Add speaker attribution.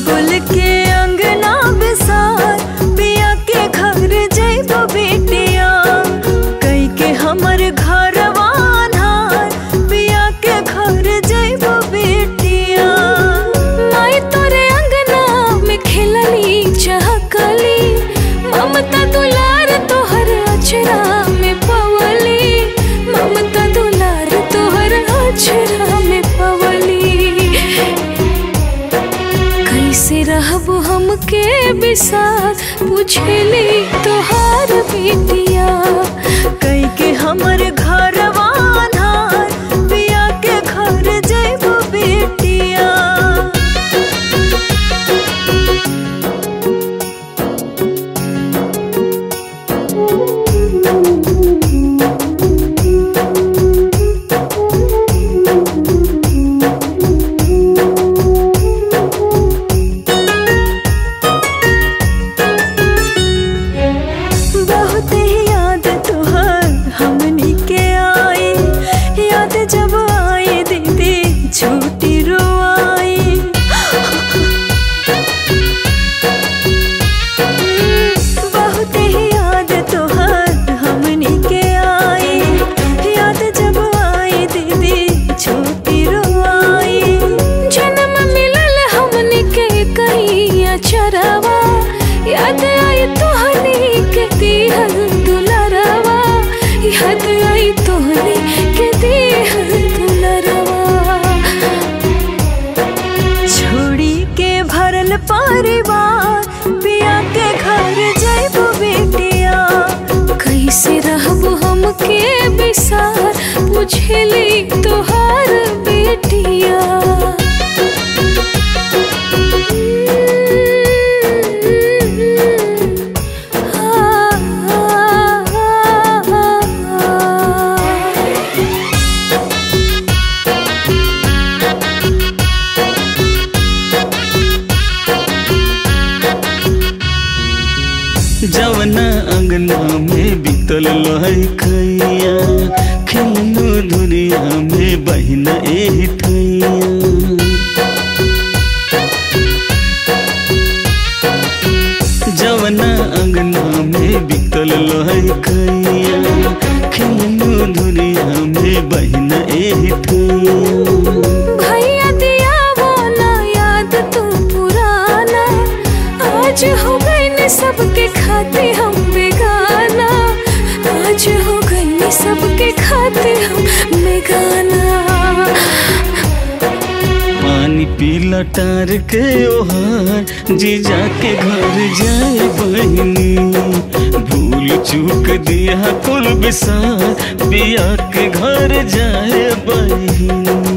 Speaker 1: गुल के अंगना बिसार पिया के घर जइबो बेटिया कई के हमर घरवा अन्हार पिया के घर जइबो बेटिया। माई तोरे अंगना में खेलनी चहकली ममता दुलार तोहर अचरा में पवली ममता दुलार तोहर अचरा में पवली। कैसे रहबो हमके बिसार पूछली तोहार बेटिया कई के हमर घरवा अन्हार पिया के घर जइबो बेटिया। बहुत ही याद तुहर हमनी के आई याद जब आई दीदी छूटी रोआई। बहुत ही याद तुहर हमनी के आई याद जब आई दीदी छूटी रोआई। जन्म मिलल हमनी के कहीं अचरवा याद आई तोहनी के दिहल दुलरवा याद आई तोहनी के दिहल दुलरवा। छोड़ी के भरल परिवार पिया के घर जइबो बेटिया कैसे रहबो हमके बिसार पूछली तोहार बेटिया।
Speaker 2: जवना अंगना में बीतल लहकैया खेलनो दुनिया में बहिना एही ठैया। जवना अंगना में बीतल लहकैया खेलनो दुनिया में बहिना एही ठैया।
Speaker 1: भैया दिया वो ना याद तू पुराना आज हो गई सबके खाते हम बेगाना आज हो गई सबके खाते हम बेगाना।
Speaker 2: पानी पीला टार के ओहार जीजा के घर जाए बहिनी भूल चूक दिया कुल बिसार पिया के घर जाए बहिनी।